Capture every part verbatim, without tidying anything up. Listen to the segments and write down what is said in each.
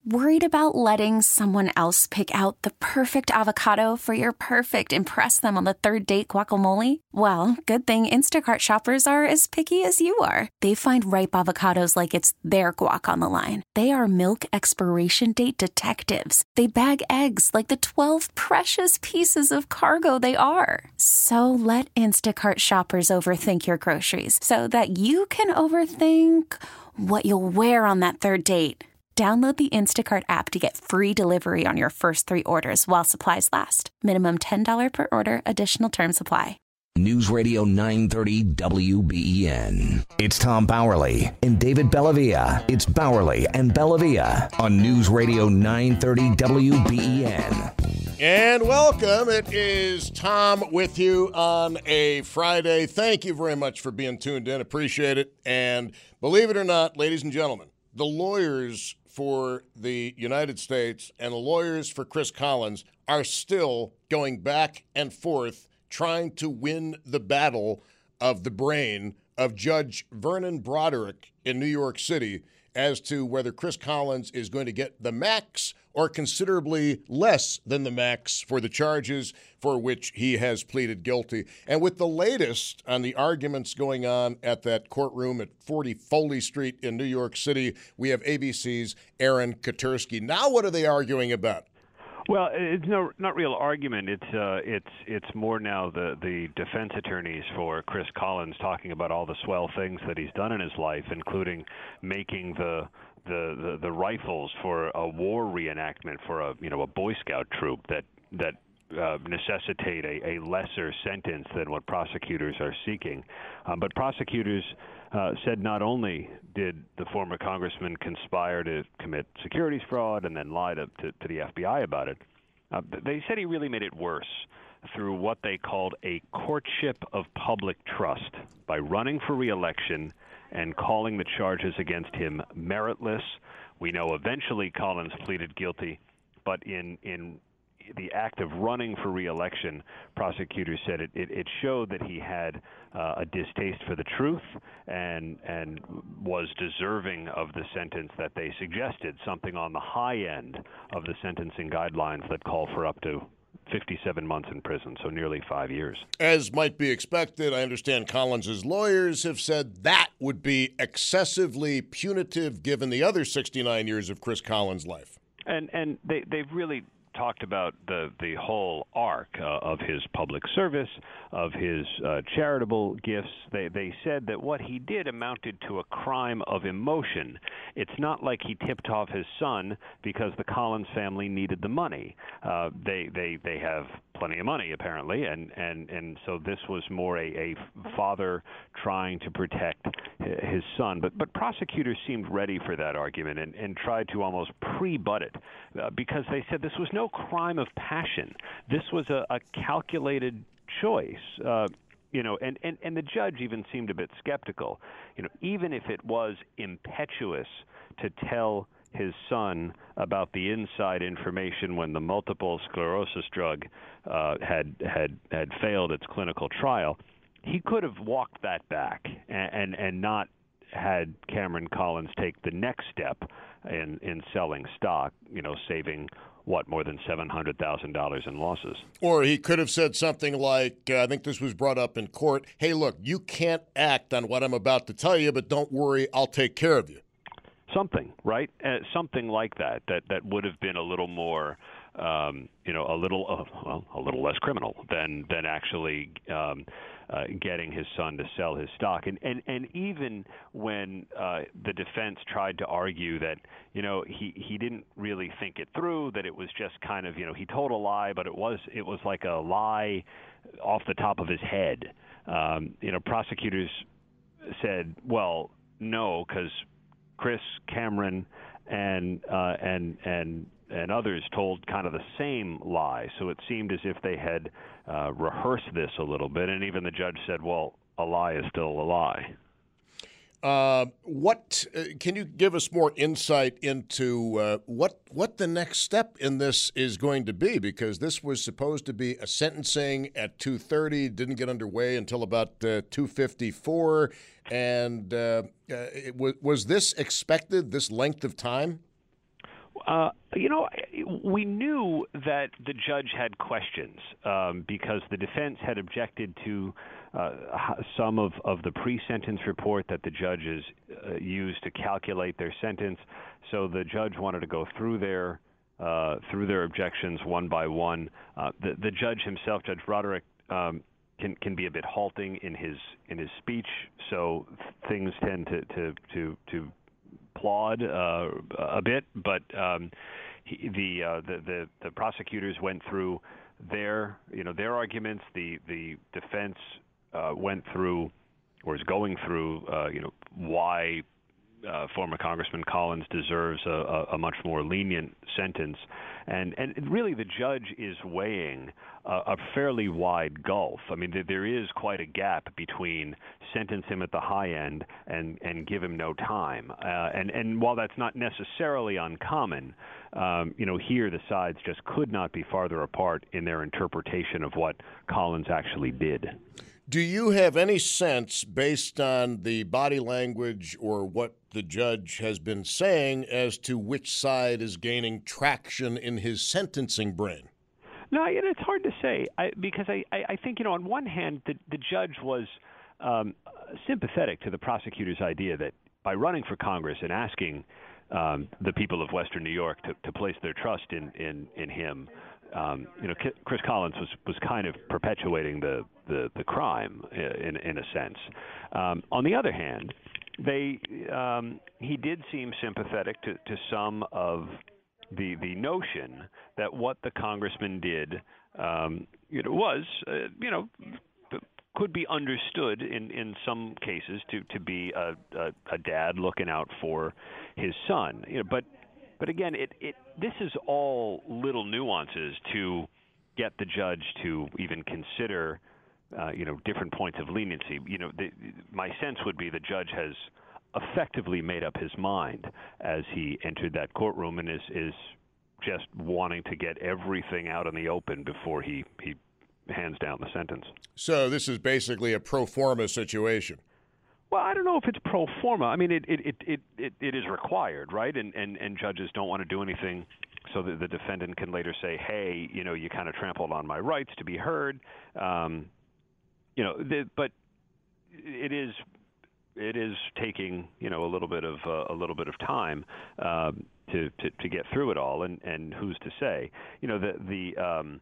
Worried about letting someone else pick out the perfect avocado for your perfect impress them on the third date guacamole? Well, good thing Instacart shoppers are as picky as you are. They find ripe avocados like it's their guac on the line. They are milk expiration date detectives. They bag eggs like the twelve precious pieces of cargo they are. So let Instacart shoppers overthink your groceries so that you can overthink what you'll wear on that third date. Download the Instacart app to get free delivery on your first three orders while supplies last. Minimum ten dollars per order. Additional terms apply. News Radio nine thirty W B E N. It's Tom Bowerly and David Bellavia. It's Bowerly and Bellavia on News Radio nine thirty W B E N. And welcome. It is Tom with you on a Friday. Thank you very much for being tuned in. Appreciate it. And believe it or not, ladies and gentlemen, the lawyers for the United States and the lawyers for Chris Collins are still going back and forth trying to win the battle of the brain of Judge Vernon Broderick in New York City as to whether Chris Collins is going to get the max or considerably less than the max for the charges for which he has pleaded guilty. And with the latest on the arguments going on at that courtroom at forty Foley Street in New York City, we have A B C's Aaron Katersky. Now what are they arguing about? Well, it's no not real argument. It's uh, it's it's more now the the defense attorneys for Chris Collins talking about all the swell things that he's done in his life, including making the the the, the rifles for a war reenactment for a you know a Boy Scout troop that that. Uh, necessitate a, a lesser sentence than what prosecutors are seeking. Um, but prosecutors uh, said not only did the former congressman conspire to commit securities fraud and then lie to, to, to the F B I about it, uh, they said he really made it worse through what they called a courtship of public trust by running for re-election and calling the charges against him meritless. We know eventually Collins pleaded guilty, but in in the act of running for re-election, prosecutors said it, it, it showed that he had uh, a distaste for the truth and and was deserving of the sentence that they suggested, something on the high end of the sentencing guidelines that call for up to fifty-seven months in prison, so nearly five years. As might be expected, I understand Collins's lawyers have said that would be excessively punitive given the other sixty-nine years of Chris Collins' life. And and they, they've really talked about the, the whole arc uh, of his public service, of his uh, charitable gifts. They they said that what he did amounted to a crime of emotion. It's not like he tipped off his son because the Collins family needed the money. Uh, they they they have plenty of money apparently, and and and so this was more a, a father trying to protect his son. But but prosecutors seemed ready for that argument and, and tried to almost pre-butt it uh, because they said this was no crime of passion. This was a, a calculated choice. Uh, you know, and, and, and the judge even seemed a bit skeptical. You know, even if it was impetuous to tell his son about the inside information when the multiple sclerosis drug uh, had had had failed its clinical trial, he could have walked that back and and, and not had Cameron Collins take the next step in, in selling stock, you know, saving, what, more than seven hundred thousand dollars in losses. Or he could have said something like, uh, I think this was brought up in court, hey, look, you can't act on what I'm about to tell you, but don't worry, I'll take care of you. Something, right? Uh, something like that, that, that would have been a little more, um, you know, a little, uh, well, a little less criminal than, than actually um, uh, getting his son to sell his stock. And, and, and even when uh, the defense tried to argue that, you know, he, he didn't really think it through, that it was just kind of, you know, he told a lie, but it was, it was like a lie off the top of his head. Um, you know, prosecutors said, well, no, because Chris, Cameron, and uh, and and and others told kind of the same lie. So it seemed as if they had uh, rehearsed this a little bit. And even the judge said, "Well, a lie is still a lie." Uh, what uh, can you give us more insight into uh, what what the next step in this is going to be? Because this was supposed to be a sentencing at two thirty, didn't get underway until about uh, two fifty-four. And uh, uh, it w- was this expected, this length of time? Uh, you know, we knew that the judge had questions um, because the defense had objected to uh, some of, of the pre-sentence report that the judges uh, used to calculate their sentence. So the judge wanted to go through their uh, through their objections one by one. Uh, the, the judge himself, Judge Broderick, um, can can be a bit halting in his in his speech. So things tend to to to, to applaud uh, a bit, but um, he, the, uh, the the the prosecutors went through their you know their arguments. The the defense uh, went through or is going through uh, you know why uh, former Congressman Collins deserves a, a much more lenient sentence, and and really the judge is weighing a, a fairly wide gulf. I mean, there, there is quite a gap between sentence him at the high end and and give him no time. Uh, and and while that's not necessarily uncommon, um, you know, here the sides just could not be farther apart in their interpretation of what Collins actually did. Do you have any sense, based on the body language or what the judge has been saying, as to which side is gaining traction in his sentencing brain? No, it's hard to say I, because I, I think, you know, on one hand, the, the judge was um, sympathetic to the prosecutor's idea that by running for Congress and asking um, the people of Western New York to, to place their trust in, in, in him, Um, you know, Chris Collins was, was kind of perpetuating the, the, the crime in, in a sense. Um, on the other hand, they um, he did seem sympathetic to, to some of the the notion that what the congressman did um, you know, was, uh, you know, could be understood in, in some cases to, to be a, a, a dad looking out for his son. You know, but But again, it, it this is all little nuances to get the judge to even consider, uh, you know, different points of leniency. You know, the, my sense would be the judge has effectively made up his mind as he entered that courtroom and is is just wanting to get everything out in the open before he, he hands down the sentence. So this is basically a pro forma situation. Well, I don't know if it's pro forma. I mean, it it, it, it, it, it is required, right? And, and and judges don't want to do anything so that the defendant can later say, hey, you know, you kind of trampled on my rights to be heard. Um, you know, the, but it is it is taking, you know, a little bit of uh, a little bit of time um, to, to to get through it all. And, and who's to say? You know, the the um,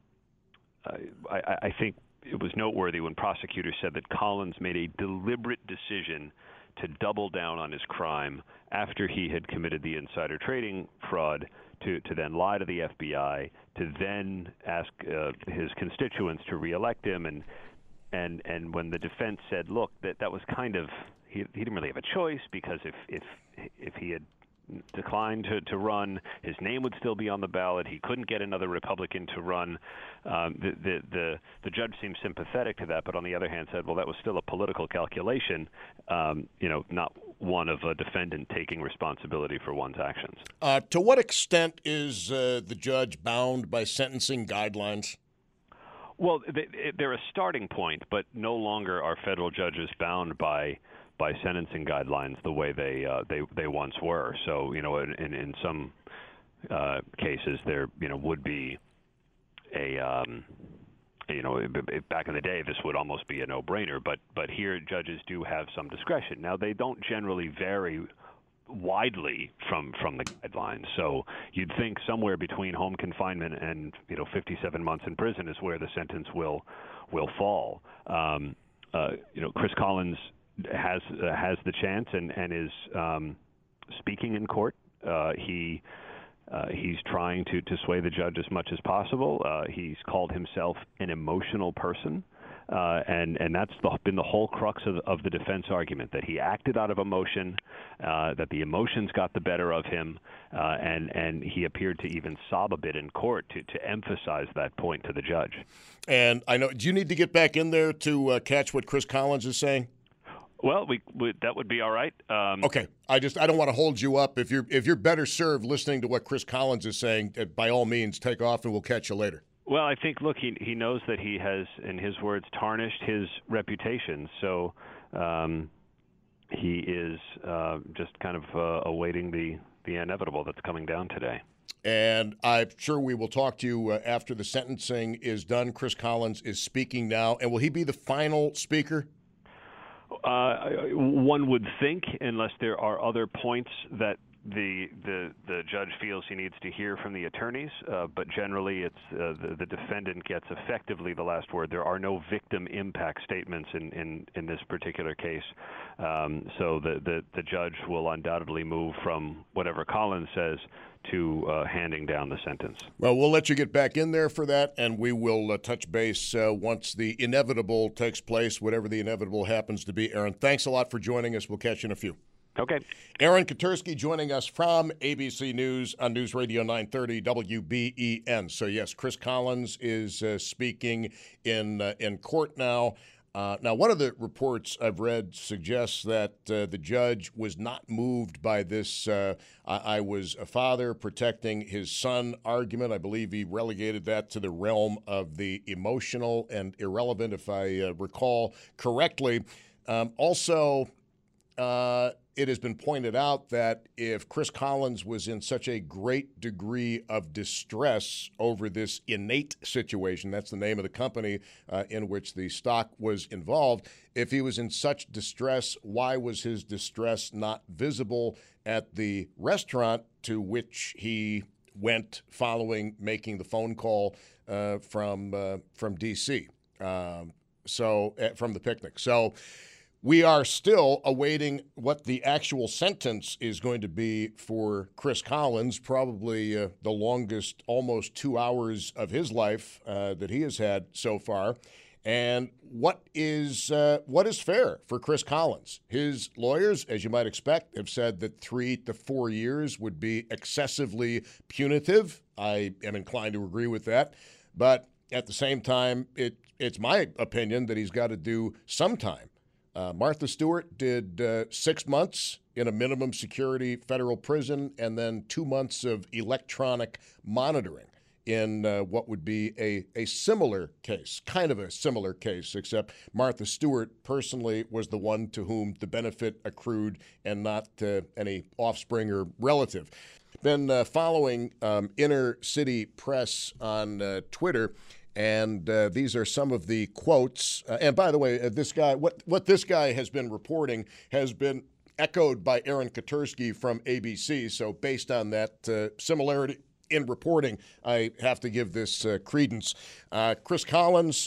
I, I think. It was noteworthy when prosecutors said that Collins made a deliberate decision to double down on his crime after he had committed the insider trading fraud, to, to then lie to the F B I, to then ask uh, his constituents to reelect him. And, and, and when the defense said, look, that, that was kind of, he, he didn't really have a choice, because if, if, if he had declined to, to run, his name would still be on the ballot. He couldn't get another Republican to run. Um, the, the the the judge seemed sympathetic to that, but on the other hand said, well, that was still a political calculation, um, you know, not one of a defendant taking responsibility for one's actions. Uh, to what extent is uh, the judge bound by sentencing guidelines? Well, they, they're a starting point, but no longer are federal judges bound by by sentencing guidelines the way they uh, they they once were. So, you know, in in some uh, cases there, you know, would be a um, you know, back in the day this would almost be a no-brainer, but but here judges do have some discretion. Now, they don't generally vary widely from from the guidelines. So you'd think somewhere between home confinement and, you know, fifty-seven months in prison is where the sentence will will fall. Um, uh, you know, Chris Collins has uh, has the chance and and is um, speaking in court. Uh, he uh, he's trying to to sway the judge as much as possible. Uh, he's called himself an emotional person, uh, and and that's the, been the whole crux of, of the defense argument, that he acted out of emotion, uh, that the emotions got the better of him, uh, and and he appeared to even sob a bit in court to to emphasize that point to the judge. And I know, do you need to get back in there to uh, catch what Chris Collins is saying? Well, we, we that would be all right. Um, okay, I just I don't want to hold you up. If you're if you're better served listening to what Chris Collins is saying, uh, by all means, take off, and we'll catch you later. Well, I think, look, he he knows that he has, in his words, tarnished his reputation. So um, he is uh, just kind of uh, awaiting the the inevitable that's coming down today. And I'm sure we will talk to you uh, after the sentencing is done. Chris Collins is speaking now. And will he be the final speaker? Uh, one would think, unless there are other points that the the the judge feels he needs to hear from the attorneys, uh, but generally it's uh, the, the defendant gets effectively the last word. There are no victim impact statements in, in, in this particular case, um, so the, the, the judge will undoubtedly move from whatever Collins says to uh, handing down the sentence. Well, we'll let you get back in there for that, and we will uh, touch base uh, once the inevitable takes place, whatever the inevitable happens to be. Aaron, thanks a lot for joining us. We'll catch you in a few. Okay. Aaron Katersky joining us from A B C News on News Radio nine thirty W B E N. So, yes, Chris Collins is uh, speaking in uh, in court now. Uh, now, one of the reports I've read suggests that uh, the judge was not moved by this uh, I-, I was a father protecting his son argument. I believe he relegated that to the realm of the emotional and irrelevant, if I uh, recall correctly. Um, also, uh, it has been pointed out that if Chris Collins was in such a great degree of distress over this Innate situation, that's the name of the company uh, in which the stock was involved, if he was in such distress, why was his distress not visible at the restaurant to which he went following making the phone call uh, from uh, from D C, um, so uh, from the picnic? So we are still awaiting what the actual sentence is going to be for Chris Collins, probably uh, the longest, almost two hours of his life uh, that he has had so far. And what is uh, what is fair for Chris Collins? His lawyers, as you might expect, have said that three to four years would be excessively punitive. I am inclined to agree with that. But at the same time, it it's my opinion that he's got to do some time. Uh, Martha Stewart did uh, six months in a minimum security federal prison and then two months of electronic monitoring in uh, what would be a, a similar case, kind of a similar case, except Martha Stewart personally was the one to whom the benefit accrued and not uh, any offspring or relative. Been uh, following um, inner city press on uh, Twitter. And uh, these are some of the quotes. Uh, and by the way, uh, this guy, what what this guy has been reporting has been echoed by Aaron Katersky from A B C. So based on that uh, similarity in reporting, I have to give this uh, credence. Uh, Chris Collins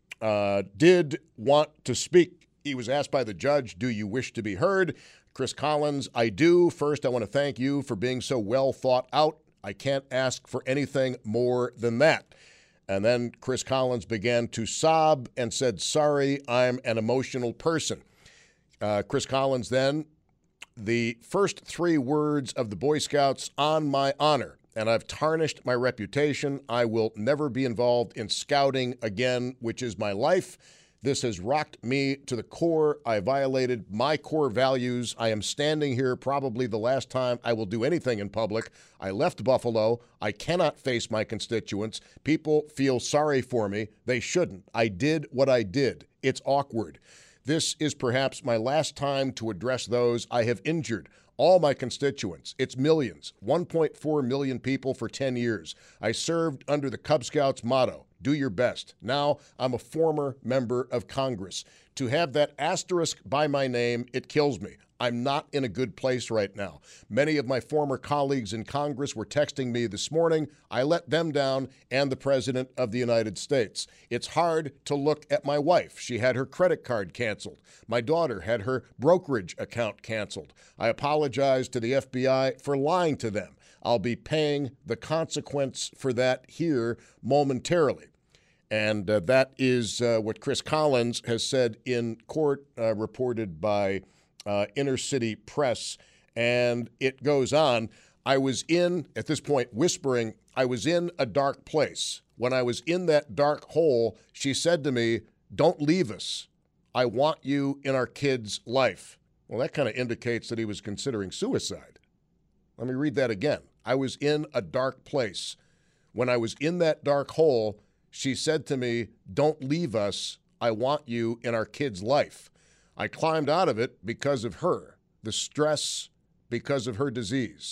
uh, did want to speak. He was asked by the judge, "Do you wish to be heard?" Chris Collins, "I do. First, I want to thank you for being so well thought out. I can't ask for anything more than that." And then Chris Collins began to sob and said, "Sorry, I'm an emotional person." Uh, Chris Collins then, "The first three words of the Boy Scouts, on my honor, and I've tarnished my reputation. I will never be involved in scouting again, which is my life. This has rocked me to the core. I violated my core values. I am standing here probably the last time I will do anything in public. I left Buffalo. I cannot face my constituents. People feel sorry for me. They shouldn't. I did what I did. It's awkward. This is perhaps my last time to address those I have injured. All my constituents. It's millions. one point four million people for ten years. I served under the Cub Scouts motto, do your best. Now I'm a former member of Congress. To have that asterisk by my name, it kills me. I'm not in a good place right now. Many of my former colleagues in Congress were texting me this morning. I let them down and the President of the United States. It's hard to look at my wife. She had her credit card canceled. My daughter had her brokerage account canceled. I apologize to the F B I for lying to them. I'll be paying the consequence for that here momentarily. And uh, that is uh, what Chris Collins has said in court, uh, reported by uh, Inner City Press. And it goes on. I was in, at this point, whispering, I was in a dark place. When I was in that dark hole, she said to me, "Don't leave us. I want you in our kid's life." Well, that kind of indicates that he was considering suicide. Let me read that again. I was in a dark place. When I was in that dark hole, she said to me, "Don't leave us. I want you in our kid's life." I climbed out of it because of her, the stress because of her disease.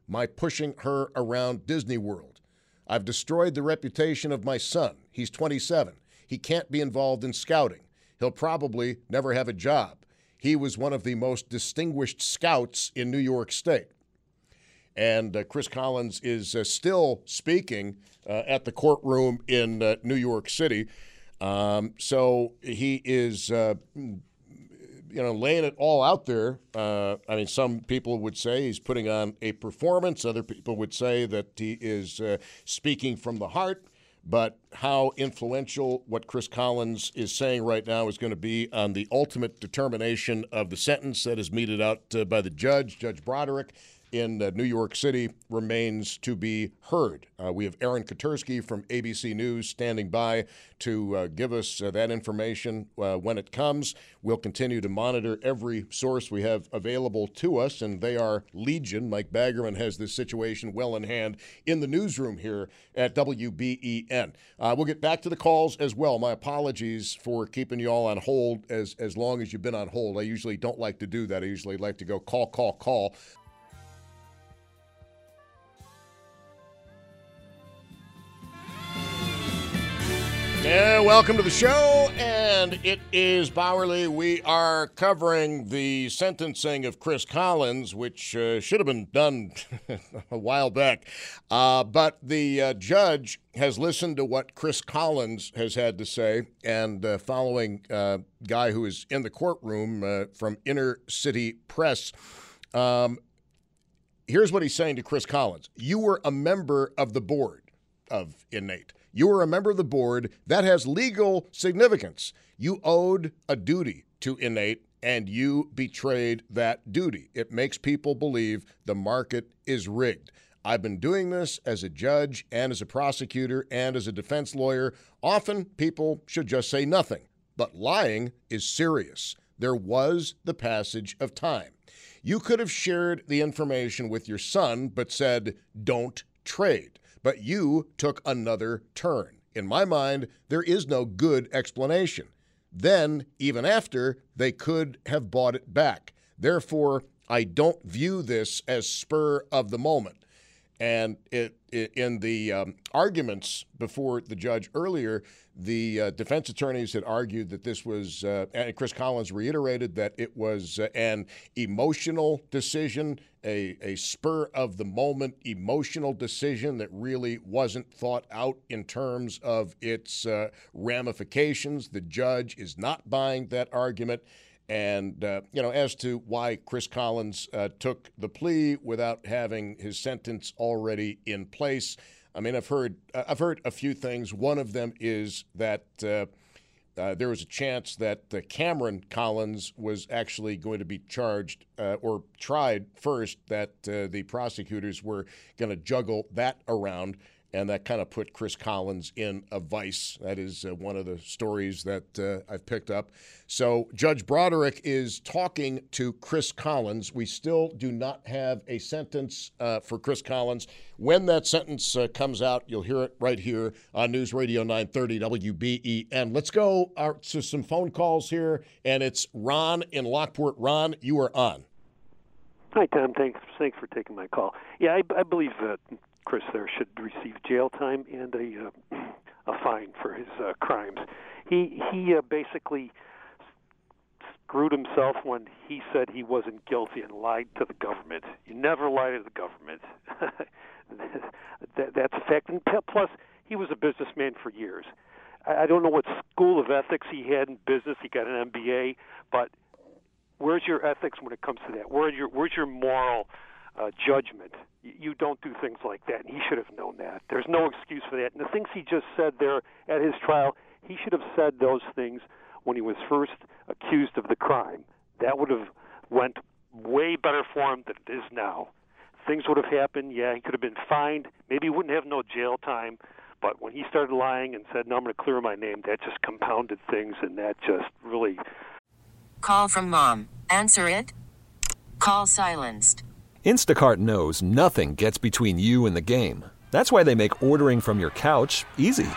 my pushing her around Disney World. I've destroyed the reputation of my son. He's twenty-seven. He can't be involved in scouting. He'll probably never have a job. He was one of the most distinguished scouts in New York State. And uh, Chris Collins is uh, still speaking uh, at the courtroom in uh, New York City. Um, so he is, uh, you know, laying it all out there. Uh, I mean, some people would say he's putting on a performance. Other people would say that he is uh, speaking from the heart. But how influential what Chris Collins is saying right now is going to be on the ultimate determination of the sentence that is meted out uh, by the judge, Judge Broderick, in uh, New York City, remains to be heard. Uh, we have Aaron Katersky from A B C News standing by to uh, give us uh, that information uh, when it comes. We'll continue to monitor every source we have available to us, and they are legion. Mike Baggerman has this situation well in hand in the newsroom here at W B E N. Uh, we'll get back to the calls as well. My apologies for keeping you all on hold as, as long as you've been on hold. I usually don't like to do that. I usually like to go call, call, call. Yeah, welcome to the show, and it is Bauerle. We are covering the sentencing of Chris Collins, which uh, should have been done a while back. Uh, but the uh, judge has listened to what Chris Collins has had to say, and uh, following a uh, guy who is in the courtroom uh, from Inner City Press, um, here's what he's saying to Chris Collins. You were a member of the board of Innate. You were a member of the board. That has legal significance. You owed a duty to Innate, and you betrayed that duty. It makes people believe the market is rigged. I've been doing this as a judge and as a prosecutor and as a defense lawyer. Often people should just say nothing, but lying is serious. There was the passage of time. You could have shared the information with your son, but said, don't trade. But you took another turn. In my mind, there is no good explanation. Then, even after, they could have bought it back. Therefore, I don't view this as spur of the moment. And it, it, in the um, arguments before the judge earlier, the uh, defense attorneys had argued that this was, uh, and Chris Collins reiterated that it was uh, an emotional decision, a, a spur-of-the-moment emotional decision that really wasn't thought out in terms of its uh, ramifications. The judge is not buying that argument. And, uh, you know, as to why Chris Collins uh, took the plea without having his sentence already in place, I mean, I've heard uh, I've heard a few things. One of them is that uh, uh, there was a chance that uh, Cameron Collins was actually going to be charged uh, or tried first, that uh, the prosecutors were going to juggle that around. And that kind of put Chris Collins in a vice. That is uh, one of the stories that uh, I've picked up. So Judge Broderick is talking to Chris Collins. We still do not have a sentence uh, for Chris Collins. When that sentence uh, comes out, you'll hear it right here on News Radio nine thirty W B E N. Let's go uh, to some phone calls here, and it's Ron in Lockport. Ron, you are on. Hi, Tom. Thanks, thanks for taking my call. Yeah, I, I believe that Chris there should receive jail time and a uh, a fine for his uh, crimes. He he uh, basically screwed himself when he said he wasn't guilty and lied to the government. You never lie to the government. that, that's a fact. And plus, he was a businessman for years. I, I don't know what school of ethics he had in business. He got an M B A, but where's your ethics when it comes to that? Where's your where's your moral uh, judgment? You don't do things like that, and he should have known that. There's no excuse for that. And the things he just said there at his trial, he should have said those things when he was first accused of the crime. That would have went way better for him than it is now. Things would have happened. Yeah, he could have been fined. Maybe he wouldn't have no jail time. But when he started lying and said, no, I'm going to clear my name, that just compounded things, and that just really... Call from mom. Answer it. Call silenced. Instacart knows nothing gets between you and the game. That's why they make ordering from your couch easy.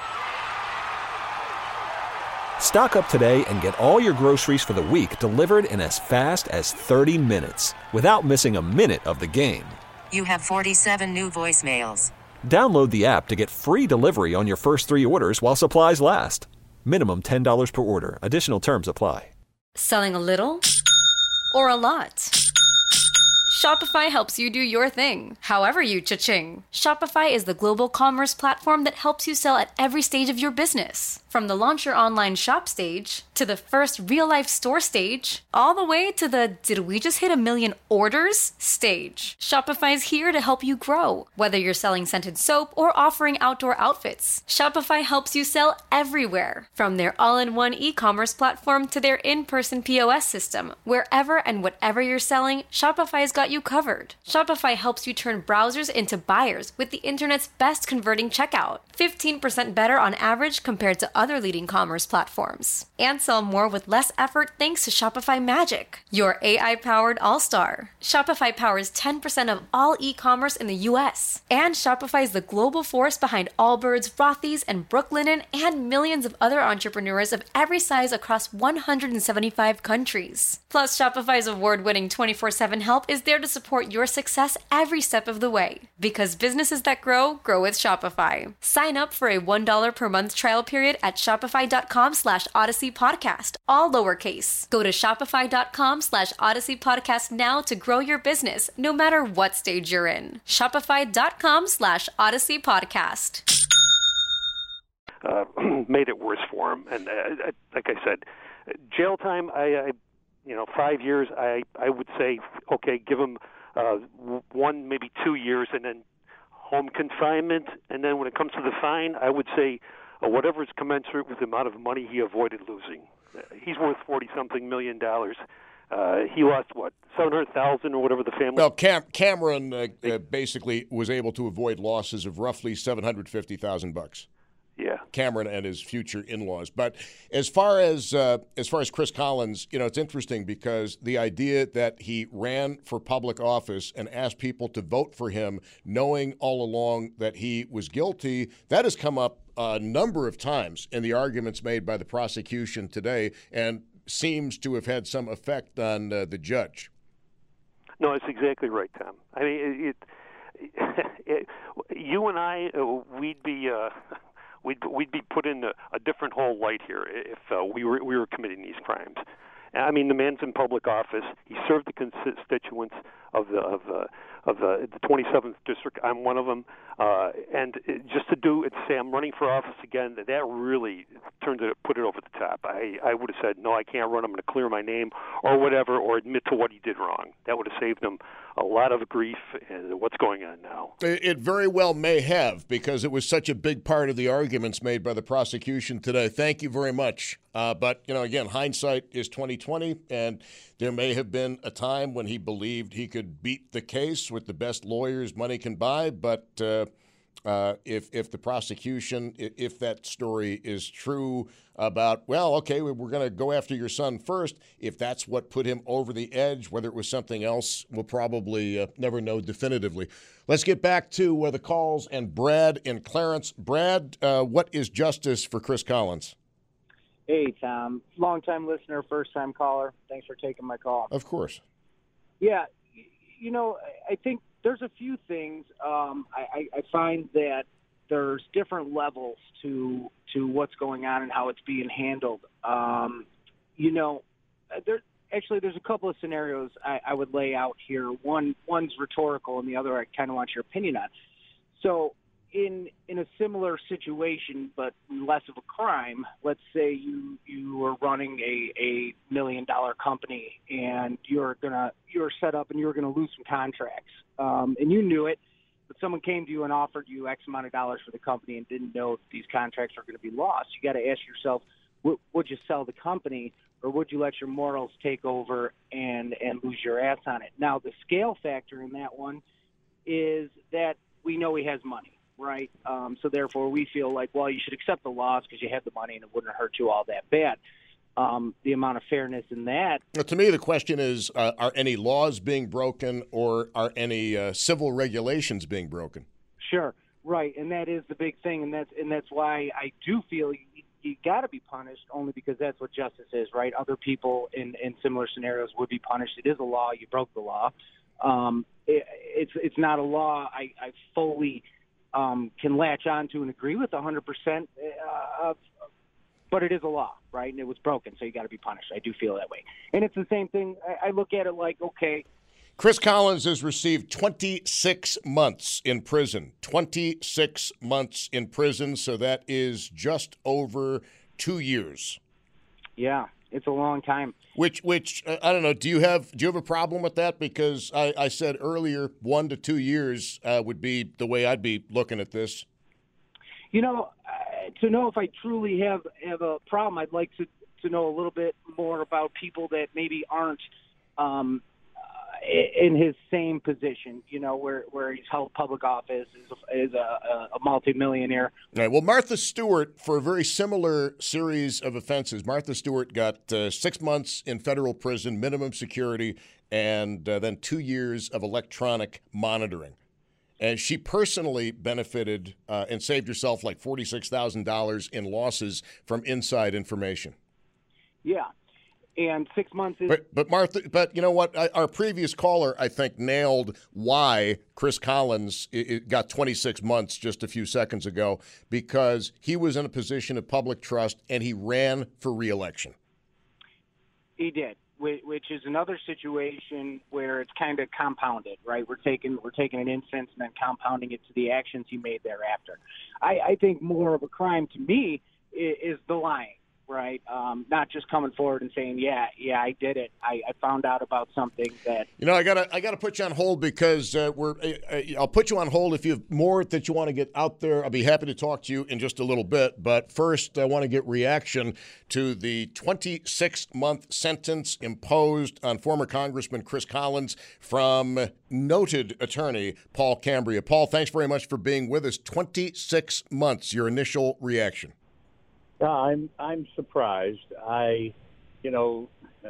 Stock up today and get all your groceries for the week delivered in as fast as thirty minutes without missing a minute of the game. You have forty-seven new voicemails. Download the app to get free delivery on your first three orders while supplies last. Minimum ten dollars per order. Additional terms apply. Selling a little or a lot? Shopify helps you do your thing, however you cha-ching. Shopify is the global commerce platform that helps you sell at every stage of your business. From the launch your online shop stage, to the first real-life store stage, all the way to the did we just hit a million orders stage. Shopify is here to help you grow. Whether you're selling scented soap or offering outdoor outfits, Shopify helps you sell everywhere. From their all-in-one e-commerce platform to their in-person P O S system, wherever and whatever you're selling, Shopify's got you covered. Shopify helps you turn browsers into buyers with the internet's best converting checkout. fifteen percent better on average compared to other leading commerce platforms. And sell more with less effort thanks to Shopify Magic, your A I-powered all-star. Shopify powers ten percent of all e-commerce in the U S. And Shopify is the global force behind Allbirds, Rothy's, and Brooklinen, and millions of other entrepreneurs of every size across one hundred seventy-five countries. Plus, Shopify's award-winning twenty-four seven help is there to support your success every step of the way. Because businesses that grow, grow with Shopify. Sign up for a one dollar per month trial period at shopify.com slash Odyssey Podcast, all lowercase. Go to shopify.com slash Odyssey Podcast now to grow your business, no matter what stage you're in. Shopify.com slash Odyssey Podcast. Uh, made it worse for him. And uh, I, like I said, jail time, I, I you know, five years, I, I would say, okay, give him uh, one, maybe two years, and then home confinement. And then when it comes to the fine, I would say uh, whatever is commensurate with the amount of money he avoided losing. Uh, he's worth forty-something million dollars. Uh, he lost, what, seven hundred thousand dollars or whatever the family... Well, Cam- Cameron uh, uh, basically was able to avoid losses of roughly seven hundred fifty thousand bucks. Yeah, Cameron and his future in-laws. But as far as uh, as far as Chris Collins, you know, it's interesting because the idea that he ran for public office and asked people to vote for him, knowing all along that he was guilty, that has come up a number of times in the arguments made by the prosecution today, and seems to have had some effect on uh, the judge. No, it's exactly right, Tom. I mean, it, it, it, you and I, uh, we'd be. Uh, We'd, we'd be put in a, a different whole light here if uh, we were we were committing these crimes. I mean, the man's in public office. He served the constituents of the of the of the, the twenty-seventh district. I'm one of them. Uh, and it, just to do it, say I'm running for office again, that really turned it, put it over the top. I, I would have said, no, I can't run. I'm going to clear my name or whatever, or admit to what he did wrong. That would have saved him a lot of grief and what's going on now. It very well may have, because it was such a big part of the arguments made by the prosecution today. Thank you very much. Uh, but, you know, again, hindsight is twenty twenty, and there may have been a time when he believed he could beat the case with the best lawyers money can buy. But uh, uh, if if the prosecution, if that story is true about, well, okay, we're going to go after your son first, if that's what put him over the edge, whether it was something else, we'll probably uh, never know definitively. Let's get back to uh, the calls and Brad in Clarence. Brad, uh, what is justice for Chris Collins? Hey, Tom. Long-time listener, first-time caller. Thanks for taking my call. Of course. Yeah, you know, I think there's a few things. Um, I, I find that there's different levels to to what's going on and how it's being handled. Um, you know, there actually there's a couple of scenarios I, I would lay out here. One one's rhetorical, and the other I kind of want your opinion on. So, in in a similar situation, but less of a crime, let's say you you are running a, a million dollar company and you're gonna you're set up and you're gonna lose some contracts, um, and you knew it, but someone came to you and offered you X amount of dollars for the company and didn't know if these contracts are going to be lost. You got to ask yourself, w- would you sell the company, or would you let your morals take over and and lose your ass on it? Now, the scale factor in that one is that we know he has money. Right. Um, so therefore, we feel like, well, you should accept the loss because you had the money and it wouldn't hurt you all that bad. Um, the amount of fairness in that. Well, to me, the question is, uh, are any laws being broken, or are any uh, civil regulations being broken? Sure. Right. And that is the big thing. And that's and that's why I do feel you, you got to be punished, only because that's what justice is. Right. Other people in, in similar scenarios would be punished. It is a law. You broke the law. Um, it, it's it's not a law I, I fully um, can latch on to and agree with one hundred percent. Uh, but it is a law, right? And it was broken, so you got to be punished. I do feel that way. And it's the same thing. I, I look at it like, okay. Chris Collins has received twenty-six months in prison. twenty-six months in prison, so that is just over two years. Yeah, it's a long time. Which, which uh, I don't know. Do you have do you have a problem with that? Because I, I said earlier, one to two years uh, would be the way I'd be looking at this. You know, uh, to know if I truly have have a problem, I'd like to to know a little bit more about people that maybe aren't um, uh, in his same position. You know, where where he's held public office, is a, is a, a multimillionaire. All right. Well, Martha Stewart, for a very similar series of offenses, Martha Stewart got uh, six months in federal prison, minimum security, and uh, then two years of electronic monitoring. And she personally benefited uh, and saved herself like forty-six thousand dollars in losses from inside information. Yeah. And six months is. But, but Martha, but you know what? I, our previous caller, I think, nailed why Chris Collins it, it got twenty-six months just a few seconds ago, because he was in a position of public trust and he ran for re-election. He did, which is another situation where it's kind of compounded, right? We're taking we're taking an instance and then compounding it to the actions he made thereafter. I, I think more of a crime to me is, is the lying. Right, um, not just coming forward and saying, "Yeah, yeah, I did it. I, I found out about something that." You know, I gotta, I gotta put you on hold because uh, we're. Uh, I'll put you on hold if you have more that you want to get out there. I'll be happy to talk to you in just a little bit. But first, I want to get reaction to the twenty-six month sentence imposed on former Congressman Chris Collins from noted attorney Paul Cambria. Paul, thanks very much for being with us. twenty-six months. Your initial reaction. Uh, I'm I'm surprised. I, you know,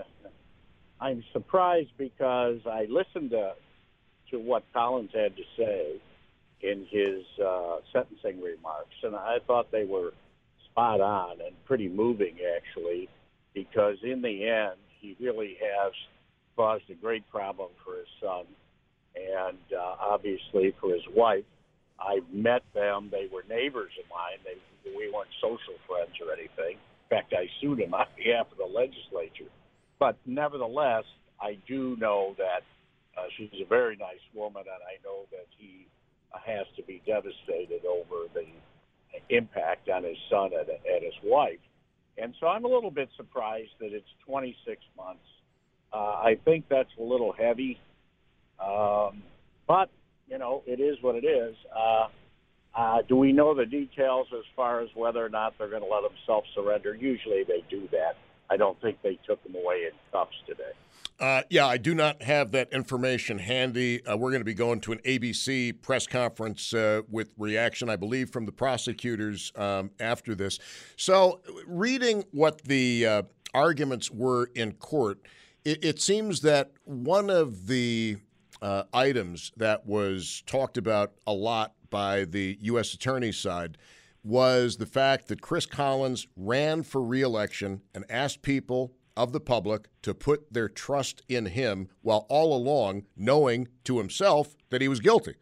I'm surprised because I listened to to what Collins had to say in his uh, sentencing remarks, and I thought they were spot on and pretty moving, actually, because in the end, he really has caused a great problem for his son and uh, obviously for his wife. I met them. They were neighbors of mine. They We weren't social friends or anything. In fact, I sued him on behalf of the legislature. But nevertheless, I do know that uh, she's a very nice woman, and I know that he uh, has to be devastated over the impact on his son and, and his wife. And so I'm a little bit surprised that it's twenty-six months. Uh, I think that's a little heavy. Um, but, you know, it is what it is. Uh, Uh, do we know the details as far as whether or not they're going to let them self-surrender? Usually they do that. I don't think they took them away in cuffs today. Uh, yeah, I do not have that information handy. Uh, we're going to be going to an A B C press conference uh, with reaction, I believe, from the prosecutors um, after this. So reading what the uh, arguments were in court, it, it seems that one of the uh, items that was talked about a lot by the U S attorney's side was the fact that Chris Collins ran for re-election and asked people of the public to put their trust in him while all along knowing to himself that he was guilty.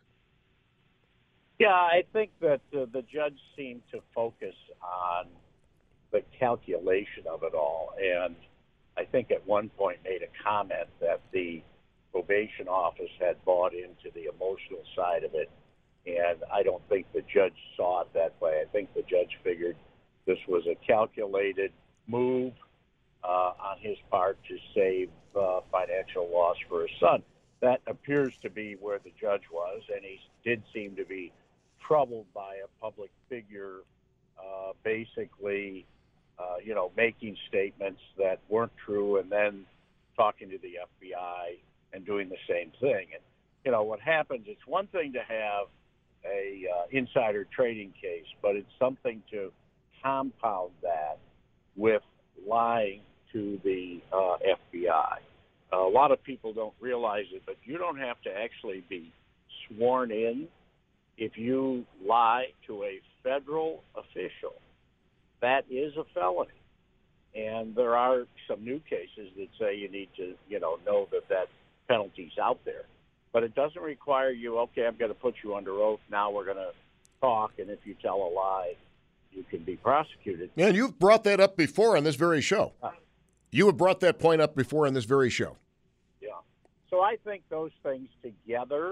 Yeah, I think that uh, the judge seemed to focus on the calculation of it all, and I think at one point made a comment that the probation office had bought into the emotional side of it. And I don't think the judge saw it that way. I think the judge figured this was a calculated move uh, on his part to save uh, financial loss for his son. That appears to be where the judge was, and he did seem to be troubled by a public figure uh, basically, uh, you know, making statements that weren't true and then talking to the F B I and doing the same thing. And, you know, what happens, it's one thing to have a uh, insider trading case, but it's something to compound that with lying to the uh, F B I. Uh, a lot of people don't realize it, but you don't have to actually be sworn in if you lie to a federal official. That is a felony. And there are some new cases that say you need to, you know, know that that penalty's out there. but it doesn't require you, okay, I'm going to put you under oath. Now we're going to talk, and if you tell a lie, you can be prosecuted. And you've brought that up before on this very show. Uh, you have brought that point up before on this very show. Yeah. So I think those things together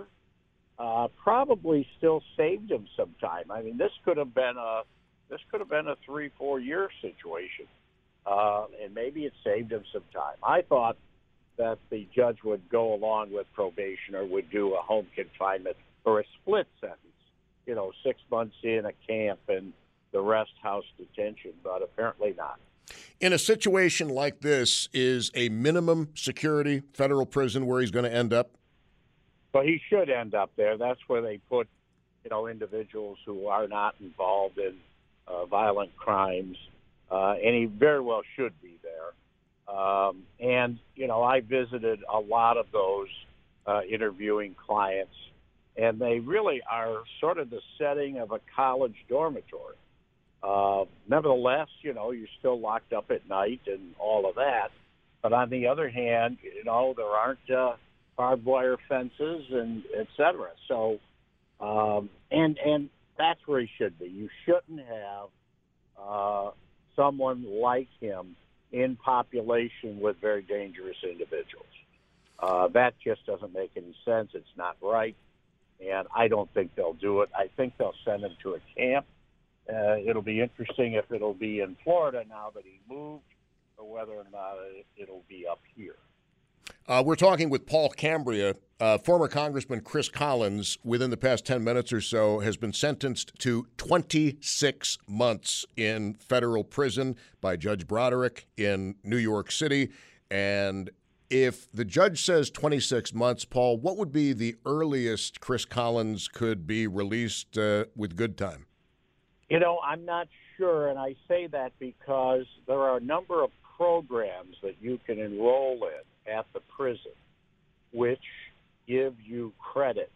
uh, probably still saved him some time. I mean, this could have been a this could have been a three, four year situation, uh, and maybe it saved him some time. I thought that the judge would go along with probation or would do a home confinement or a split sentence, you know, six months in a camp and the rest house detention, but apparently not. In a situation like this, is a minimum security federal prison where he's going to end up? Well, he should end up there. That's where they put, you know, individuals who are not involved in uh, violent crimes, uh, and he very well should be there. Um, and, you know, I visited a lot of those uh, interviewing clients, and they really are sort of the setting of a college dormitory. Uh, nevertheless, you know, you're still locked up at night and all of that. But on the other hand, you know, there aren't uh, barbed wire fences and et cetera. So, um, and, and that's where he should be. You shouldn't have uh, someone like him in population with very dangerous individuals. Uh, that just doesn't make any sense. It's not right. And I don't think they'll do it. I think they'll send him to a camp. Uh, it'll be interesting if it'll be in Florida now that he moved, or whether or not it'll be up here. Uh, we're talking with Paul Cambria. Uh, former Congressman Chris Collins, within the past ten minutes or so, has been sentenced to twenty-six months in federal prison by Judge Broderick in New York City. And if the judge says twenty-six months, Paul, what would be the earliest Chris Collins could be released uh, with good time? You know, I'm not sure, and I say that because there are a number of programs that you can enroll in at the prison which give you credit,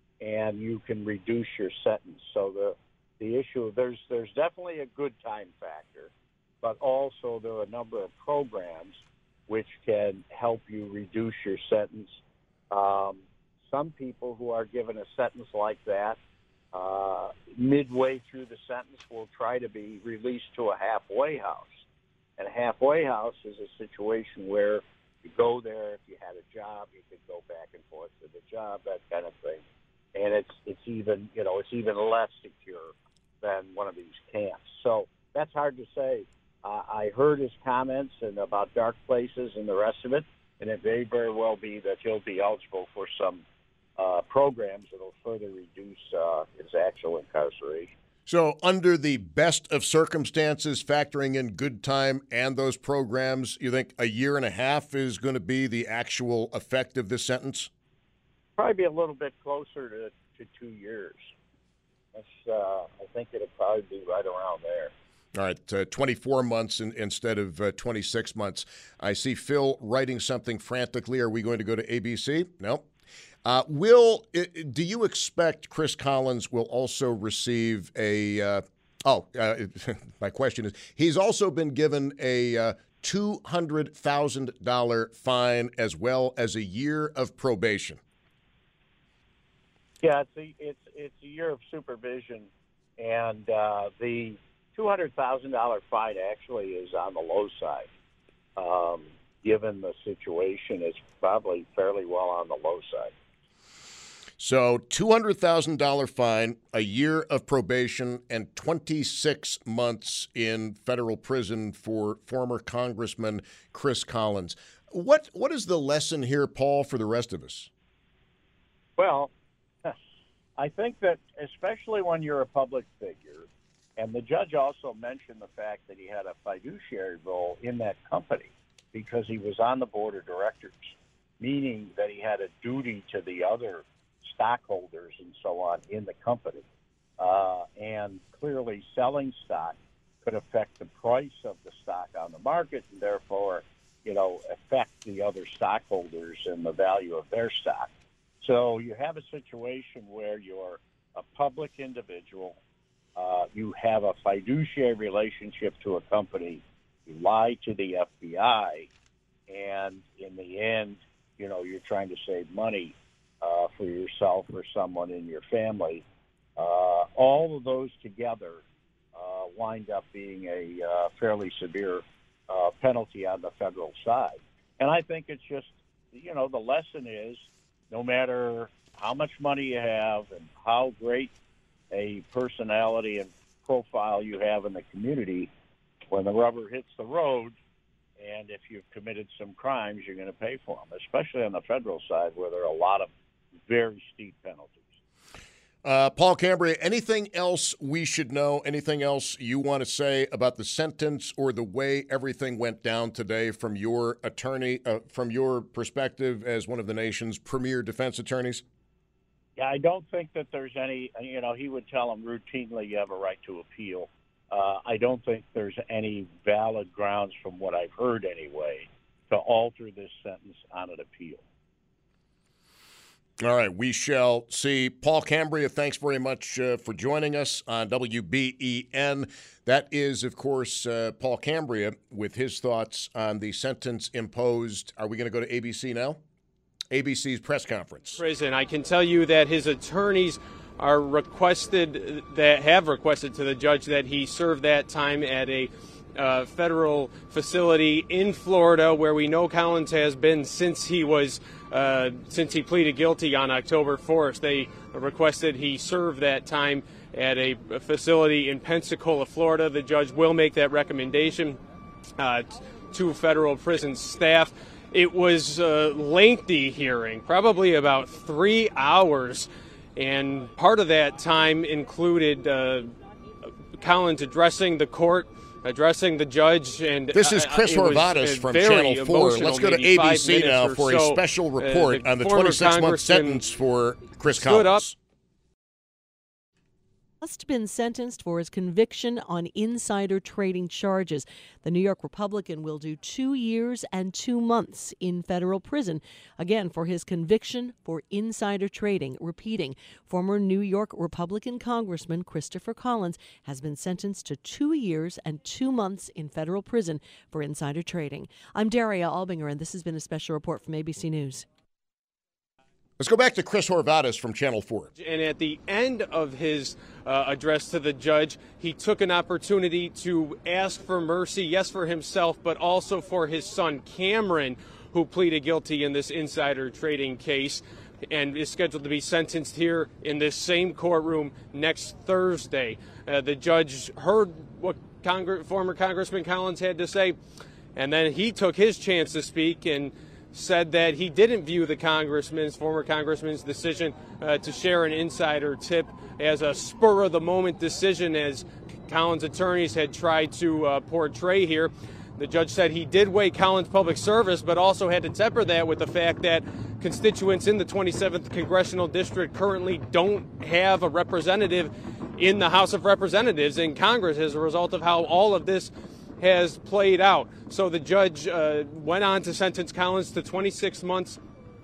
and you can reduce your sentence. So the the issue, there's there's definitely a good time factor, but also there are a number of programs which can help you reduce your sentence. Um, some people who are given a sentence like that, Uh, midway through the sentence, will try to be released to a halfway house. And a halfway house is a situation where you go there. If you had a job, you could go back and forth to the job, that kind of thing. And it's it's even you know it's even less secure than one of these camps. So that's hard to say. Uh, I heard his comments and about dark places and the rest of it, and it may very well be that he'll be eligible for some Uh, programs that will further reduce uh, his actual incarceration. So under the best of circumstances, factoring in good time and those programs, you think a year and a half is going to be the actual effect of this sentence? Probably be a little bit closer to, to two years. That's, uh, I think it'll probably be right around there. All right, uh, twenty-four months in, instead of uh, twenty-six months. I see Phil writing something frantically. Are we going to go to A B C? No. Uh, will do you expect Chris Collins will also receive a? Uh, oh, uh, my question is: he's also been given a uh, two hundred thousand dollar fine as well as a year of probation. Yeah, it's a, it's it's a year of supervision, and uh, the two hundred thousand dollar fine actually is on the low side. Um, given the situation, it's probably fairly well on the low side. So two hundred thousand dollar fine, a year of probation, and twenty-six months in federal prison for former Congressman Chris Collins. What What is the lesson here, Paul, for the rest of us? Well, I think that especially when you're a public figure, and the judge also mentioned the fact that he had a fiduciary role in that company because he was on the board of directors, meaning that he had a duty to the other stockholders and so on in the company. Uh, and clearly selling stock could affect the price of the stock on the market and therefore, you know, affect the other stockholders and the value of their stock. So you have a situation where you're a public individual, uh, you have a fiduciary relationship to a company, you lie to the F B I, and in the end, you know, you're trying to save money Uh, for yourself or someone in your family. Uh, all of those together uh, wind up being a uh, fairly severe uh, penalty on the federal side. And I think it's just, you know, the lesson is no matter how much money you have and how great a personality and profile you have in the community, when the rubber hits the road, and if you've committed some crimes, you're going to pay for them, especially on the federal side where there are a lot of very steep penalties. Uh, Paul Cambria, anything else we should know, anything else you want to say about the sentence or the way everything went down today from your attorney, uh, from your perspective as one of the nation's premier defense attorneys? Yeah, I don't think that there's any, you know, he would tell them routinely you have a right to appeal. Uh, I don't think there's any valid grounds from what I've heard anyway to alter this sentence on an appeal. All right, we shall see. Paul Cambria, thanks very much uh, for joining us on W B E N. That is, of course, uh, Paul Cambria with his thoughts on the sentence imposed. Are we going to go to A B C now? A B C's press conference. Prison. I can tell you that his attorneys are requested, that have requested to the judge that he serve that time at a uh, federal facility in Florida, where we know Collins has been since he was uh, since he pleaded guilty on October fourth. They requested he serve that time at a facility in Pensacola, Florida. The judge will make that recommendation uh, to federal prison staff. It was a lengthy hearing, probably about three hours, and part of that time included uh, Collins addressing the court, addressing the judge. And this is Chris uh, Horvatis from Channel four. Let's go to A B C now for a special report uh, on the twenty-six month sentence for Chris Collins. Just been sentenced for his conviction on insider trading charges. The New York Republican will do two years and two months in federal prison, again, for his conviction for insider trading. Repeating, former New York Republican Congressman Christopher Collins has been sentenced to two years and two months in federal prison for insider trading. I'm Daria Albinger, and this has been a special report from A B C News. Let's go back to Chris Horvatis from Channel four. And at the end of his uh, address to the judge, he took an opportunity to ask for mercy, yes, for himself, but also for his son, Cameron, who pleaded guilty in this insider trading case and is scheduled to be sentenced here in this same courtroom next Thursday. Uh, the judge heard what Congre- former Congressman Collins had to say, and then he took his chance to speak and said that he didn't view the congressman's, former congressman's decision uh, to share an insider tip as a spur-of-the-moment decision, as Collins' attorneys had tried to uh, portray here. The judge said he did weigh Collins' public service, but also had to temper that with the fact that constituents in the twenty-seventh Congressional District currently don't have a representative in the House of Representatives in Congress as a result of how all of this has played out. So the judge uh, went on to sentence Collins to twenty-six months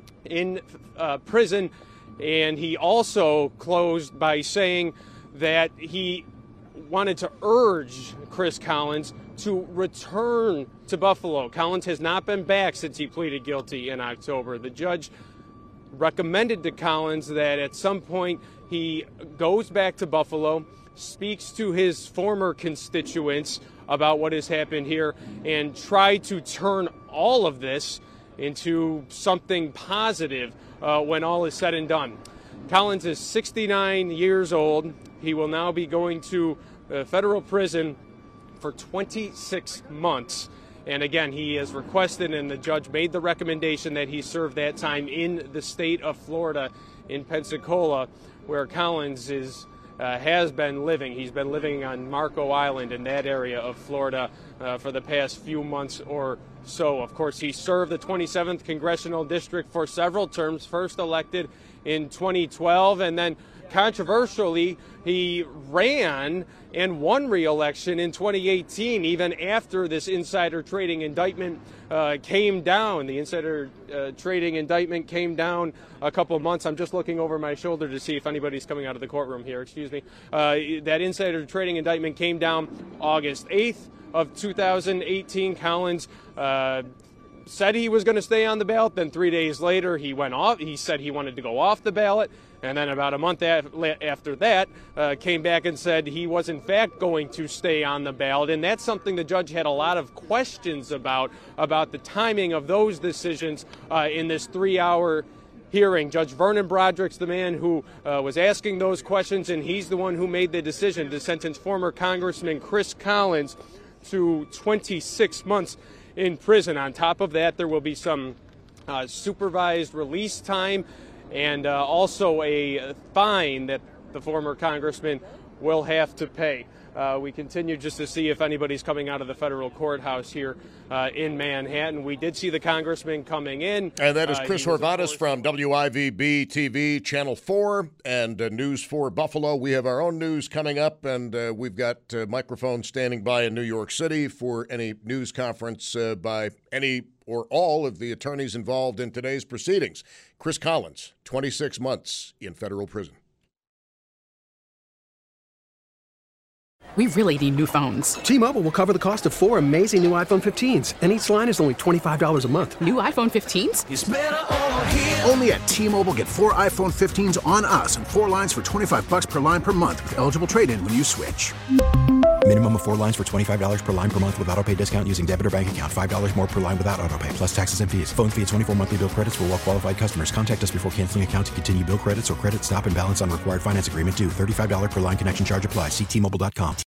in uh, prison, and he also closed by saying that he wanted to urge Chris Collins to return to Buffalo. Collins has not been back since he pleaded guilty in October. The judge recommended to Collins that at some point he goes back to Buffalo, speaks to his former constituents about what has happened here, and try to turn all of this into something positive uh, when all is said and done. Collins is sixty-nine years old. He will now be going to uh, federal prison for twenty-six months. And again, he has requested, and the judge made the recommendation, that he serve that time in the state of Florida, in Pensacola, where Collins is Uh, has been living. He's been living on Marco Island in that area of Florida uh, for the past few months or so. Of course, he served the twenty-seventh Congressional District for several terms, first elected in twenty twelve, and then controversially, he ran and won re-election in twenty eighteen, even after this insider trading indictment uh, came down. The insider uh, trading indictment came down a couple of months. I'm just looking over my shoulder to see if anybody's coming out of the courtroom here. Excuse me. Uh, that insider trading indictment came down August eighth of two thousand eighteen. Collins uh, said he was going to stay on the ballot. Then three days later, he went off. He said he wanted to go off the ballot. And then about a month after that, uh, came back and said he was in fact going to stay on the ballot. And that's something the judge had a lot of questions about, about the timing of those decisions uh, in this three-hour hearing. Judge Vernon Broderick's the man who uh, was asking those questions, and he's the one who made the decision to sentence former Congressman Chris Collins to twenty-six months in prison. On top of that, there will be some uh, supervised release time and uh, also a fine that the former congressman will have to pay. Uh, we continue just to see if anybody's coming out of the federal courthouse here uh, in Manhattan. We did see the congressman coming in. And that is Chris uh, Horvatis from W I V B T V, Channel four, and uh, News four Buffalo. We have our own news coming up, and uh, we've got uh, microphones standing by in New York City for any news conference uh, by any or all of the attorneys involved in today's proceedings. Chris Collins, twenty-six months in federal prison. We really need new phones. T-Mobile will cover the cost of four amazing new iPhone fifteens, and each line is only twenty-five dollars a month. New iPhone fifteens? It's better over here. Only at T-Mobile, get four iPhone fifteens on us and four lines for twenty-five dollars per line per month with eligible trade-in when you switch. Minimum of four lines for twenty-five dollars per line per month with autopay discount using debit or bank account. five dollars more per line without autopay, plus taxes and fees. Phone fee at twenty-four monthly bill credits for well-qualified customers. Contact us before canceling account to continue bill credits or credit stop and balance on required finance agreement due. thirty-five dollars per line connection charge applies. See T Mobile dot com.